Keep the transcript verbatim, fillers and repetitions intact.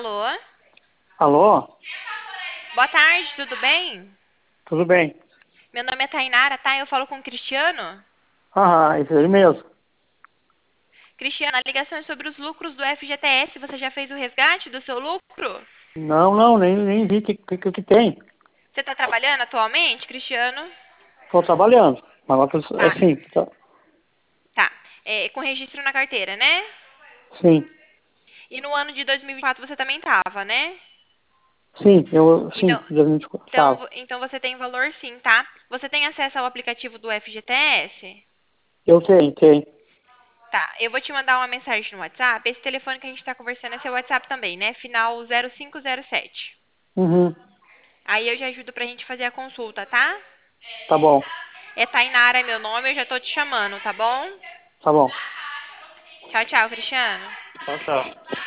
Alô? Alô? Boa tarde, tudo bem? Tudo bem? Meu nome é Tainara, tá? Eu falo com o Cristiano. Ah, isso aí mesmo. Cristiano, a ligação é sobre os lucros do F G T S. Você já fez o resgate do seu lucro? Não, não, nem, nem vi o que, que, que tem. Você tá trabalhando atualmente, Cristiano? Estou trabalhando. Mas lá que eu- é Tá, sim, tá, tá. É, com registro na carteira, né? sim, E no ano de dois mil e vinte e quatro você também tava, né? sim, eu, sim, Então, dois mil e vinte e quatro, então, tava. vo- então você tem valor sim, tá? Você tem acesso ao aplicativo do F G T S? Eu tenho, tenho. Tá, eu vou te mandar uma mensagem no WhatsApp. Esse telefone que a gente tá conversando é seu WhatsApp também, né? Final zero cinco zero sete. Uhum, Aí eu já ajudo pra gente fazer a consulta, tá? tá bom, É Tainara, é meu nome, eu já tô te chamando, tá bom? tá bom. Tchau, tchau, Cristiano. Tchau, tchau.